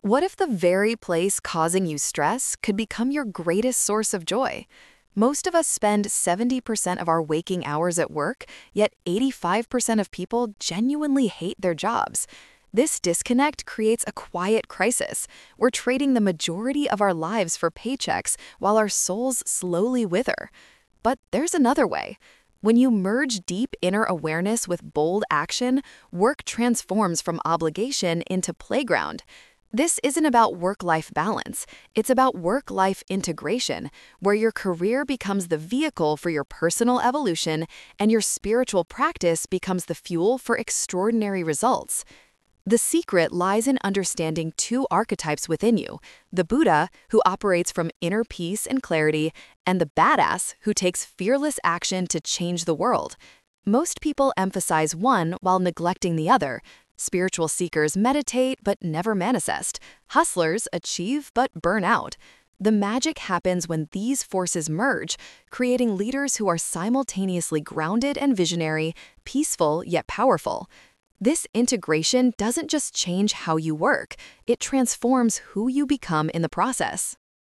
What if the very place causing you stress could become your greatest source of joy? Most of us spend 70% of our waking hours at work, yet 85% of people genuinely hate their jobs. This disconnect creates a quiet crisis. We're trading the majority of our lives for paychecks while our souls slowly wither. But there's another way. When you merge deep inner awareness with bold action, work transforms from obligation into playground. This isn't about work-life balance. It's about work-life integration, where your career becomes the vehicle for your personal evolution and your spiritual practice becomes the fuel for extraordinary results. The secret lies in understanding two archetypes within you: the Buddha, who operates from inner peace and clarity, and the badass, who takes fearless action to change the world. Most people emphasize one while neglecting the other. Spiritual seekers meditate but never manifest. Hustlers achieve but burn out. The magic happens when these forces merge, creating leaders who are simultaneously grounded and visionary, peaceful yet powerful. This integration doesn't just change how you work, it transforms who you become in the process.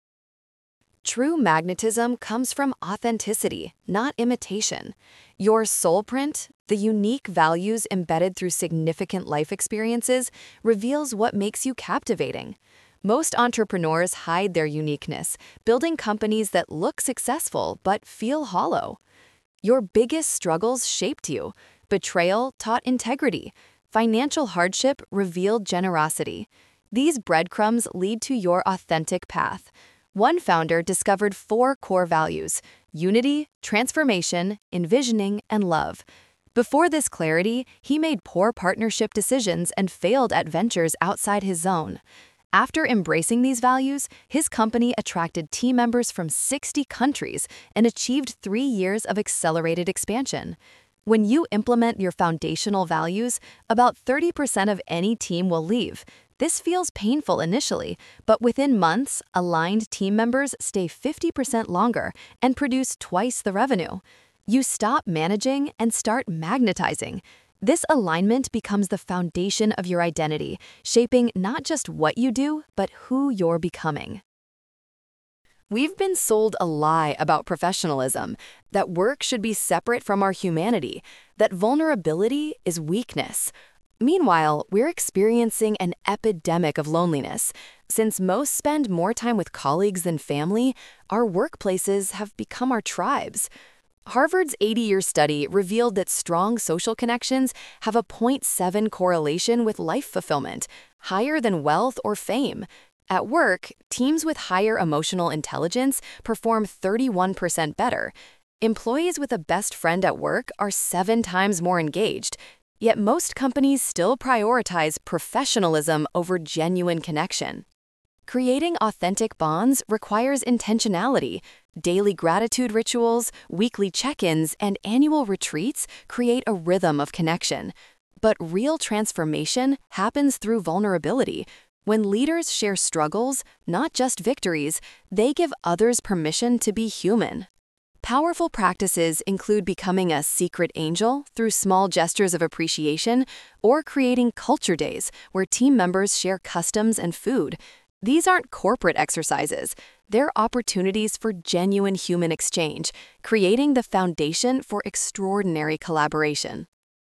True magnetism comes from authenticity, not imitation. Your soul print, the unique values embedded through significant life experiences, reveals what makes you captivating. Most entrepreneurs hide their uniqueness, building companies that look successful but feel hollow. Your biggest struggles shaped you. Betrayal taught integrity. Financial hardship revealed generosity. These breadcrumbs lead to your authentic path. One founder discovered 4 core values: unity, transformation, envisioning, and love. Before this clarity, he made poor partnership decisions and failed at ventures outside his zone. After embracing these values, his company attracted team members from 60 countries and achieved 3 years of accelerated expansion. When you implement your foundational values, about 30% of any team will leave. This feels painful initially, but within months, aligned team members stay 50% longer and produce twice the revenue. You stop managing and start magnetizing. This alignment becomes the foundation of your identity, shaping not just what you do, but who you're becoming. We've been sold a lie about professionalism, that work should be separate from our humanity, that vulnerability is weakness. Meanwhile, we're experiencing an epidemic of loneliness. Since most spend more time with colleagues than family, our workplaces have become our tribes. Harvard's 80-year study revealed that strong social connections have a zero point 0.7 correlation with life fulfillment, higher than wealth or fame. At work, teams with higher emotional intelligence perform 31% better. Employees with a best friend at work are 7 times more engaged. Yet most companies still prioritize professionalism over genuine connection. Creating authentic bonds requires intentionality. Daily gratitude rituals, weekly check-ins, and annual retreats create a rhythm of connection. But real transformation happens through vulnerability. When leaders share struggles, not just victories, they give others permission to be human. Powerful practices include becoming a secret angel through small gestures of appreciation or creating culture days where team members share customs and food. These aren't corporate exercises. They're opportunities for genuine human exchange, creating the foundation for extraordinary collaboration.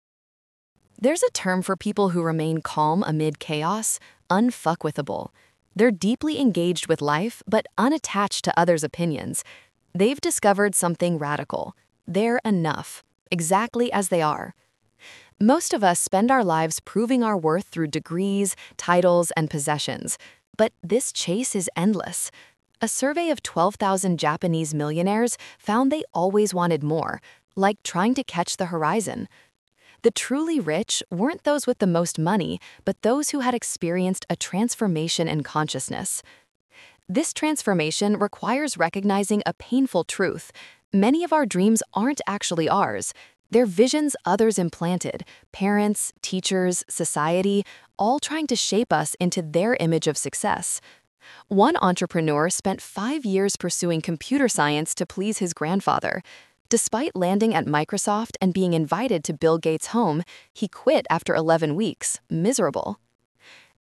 There's a term for people who remain calm amid chaos: unfuckwithable. They're deeply engaged with life but unattached to others' opinions. They've discovered something radical. They're enough, exactly as they are. Most of us spend our lives proving our worth through degrees, titles, and possessions. But this chase is endless. A survey of 12,000 Japanese millionaires found they always wanted more, like trying to catch the horizon. The truly rich weren't those with the most money, but those who had experienced a transformation in consciousness. This transformation requires recognizing a painful truth. Many of our dreams aren't actually ours. They're visions others implanted: parents, teachers, society, all trying to shape us into their image of success. One entrepreneur spent 5 years pursuing computer science to please his grandfather. Despite landing at Microsoft and being invited to Bill Gates' home, he quit after 11 weeks, miserable.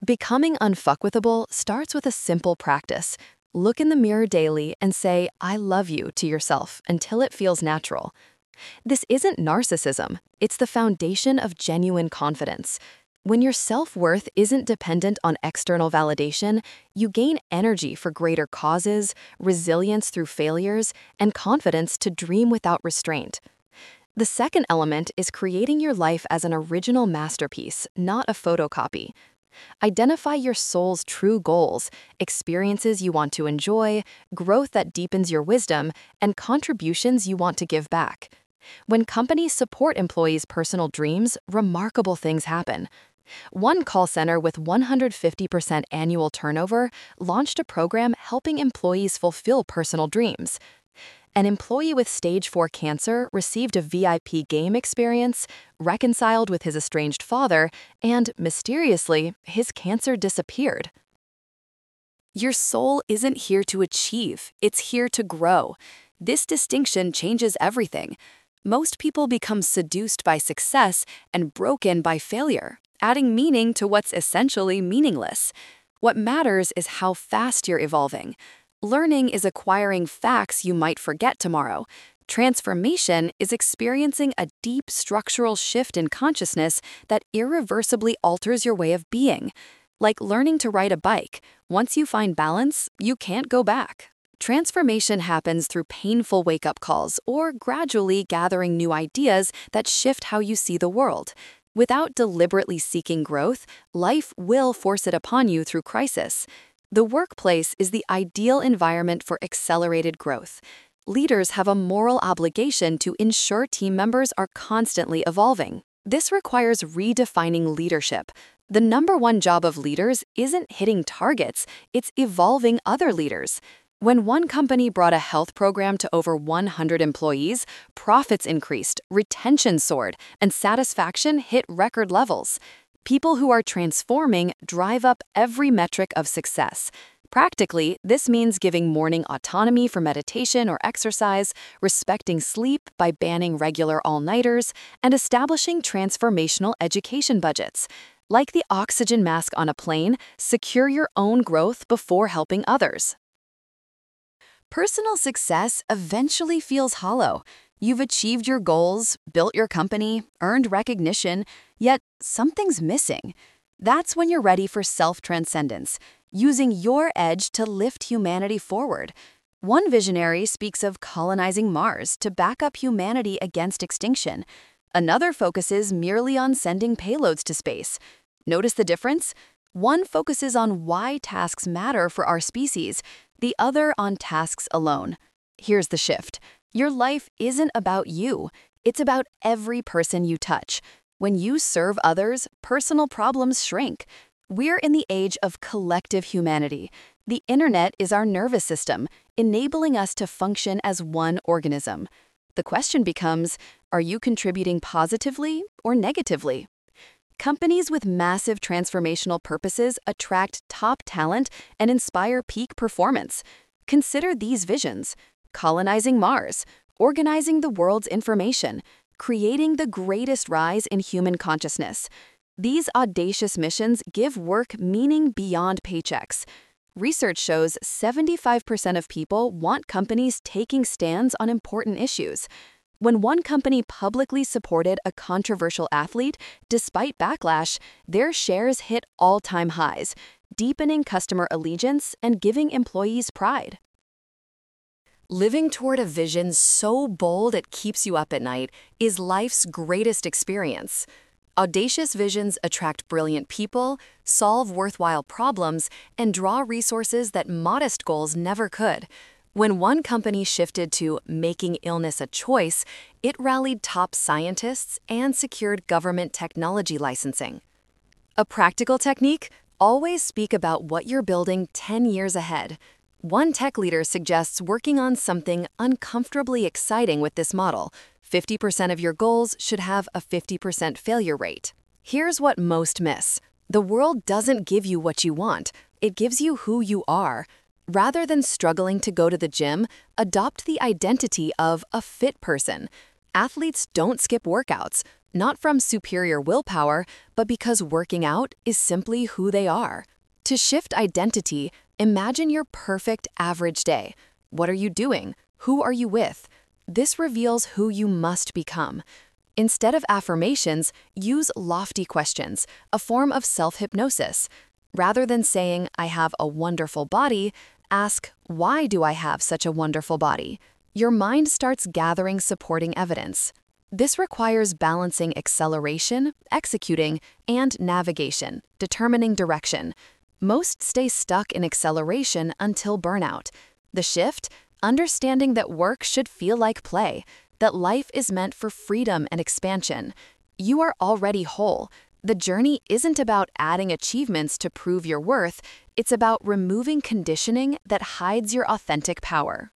Becoming unfuckwithable starts with a simple practice. Look in the mirror daily and say, I love you to yourself until it feels natural. This isn't narcissism, it's the foundation of genuine confidence. When your self-worth isn't dependent on external validation, you gain energy for greater causes, resilience through failures, and confidence to dream without restraint. The second element is creating your life as an original masterpiece, not a photocopy. Identify your soul's true goals, experiences you want to enjoy, growth that deepens your wisdom, and contributions you want to give back. When companies support employees' personal dreams, remarkable things happen. One call center with 150% annual turnover launched a program helping employees fulfill personal dreams. An employee with stage 4 cancer received a VIP game experience, reconciled with his estranged father, and, mysteriously, his cancer disappeared. Your soul isn't here to achieve, it's here to grow. This distinction changes everything. Most people become seduced by success and broken by failure, adding meaning to what's essentially meaningless. What matters is how fast you're evolving. Learning is acquiring facts you might forget tomorrow. Transformation is experiencing a deep structural shift in consciousness that irreversibly alters your way of being. Like learning to ride a bike, once you find balance, you can't go back. Transformation happens through painful wake-up calls or gradually gathering new ideas that shift how you see the world. Without deliberately seeking growth, life will force it upon you through crisis. The workplace is the ideal environment for accelerated growth. Leaders have a moral obligation to ensure team members are constantly evolving. This requires redefining leadership. The number one job of leaders isn't hitting targets, it's evolving other leaders. When one company brought a health program to over 100 employees, profits increased, retention soared, and satisfaction hit record levels. People who are transforming drive up every metric of success. Practically, this means giving morning autonomy for meditation or exercise, respecting sleep by banning regular all-nighters, and establishing transformational education budgets. Like the oxygen mask on a plane, secure your own growth before helping others. Personal success eventually feels hollow. You've achieved your goals, built your company, earned recognition, yet something's missing. That's when you're ready for self-transcendence, using your edge to lift humanity forward. One visionary speaks of colonizing Mars to back up humanity against extinction. Another focuses merely on sending payloads to space. Notice the difference? One focuses on why tasks matter for our species, the other on tasks alone. Here's the shift. Your life isn't about you. It's about every person you touch. When you serve others, personal problems shrink. We're in the age of collective humanity. The internet is our nervous system, enabling us to function as one organism. The question becomes, are you contributing positively or negatively? Companies with massive transformational purposes attract top talent and inspire peak performance. Consider these visions: colonizing Mars, organizing the world's information, creating the greatest rise in human consciousness. These audacious missions give work meaning beyond paychecks. Research shows 75% of people want companies taking stands on important issues. When one company publicly supported a controversial athlete, despite backlash, their shares hit all-time highs, deepening customer allegiance and giving employees pride. Living toward a vision so bold it keeps you up at night is life's greatest experience. Audacious visions attract brilliant people, solve worthwhile problems, and draw resources that modest goals never could. When one company shifted to making illness a choice, it rallied top scientists and secured government technology licensing. A practical technique: always speak about what you're building 10 years ahead. One tech leader suggests working on something uncomfortably exciting with this model. 50% of your goals should have a 50% failure rate. Here's what most miss. The world doesn't give you what you want, it gives you who you are. Rather than struggling to go to the gym, adopt the identity of a fit person. Athletes don't skip workouts. not from superior willpower, but because working out is simply who they are. To shift identity, imagine your perfect average day. What are you doing? Who are you with? This reveals who you must become. Instead of affirmations, use lofty questions, a form of self-hypnosis. Rather than saying, I have a wonderful body, ask, why do I have such a wonderful body? Your mind starts gathering supporting evidence. This requires balancing acceleration, executing, and navigation, determining direction. Most stay stuck in acceleration until burnout. The shift? Understanding that work should feel like play, that life is meant for freedom and expansion. You are already whole. The journey isn't about adding achievements to prove your worth, it's about removing conditioning that hides your authentic power.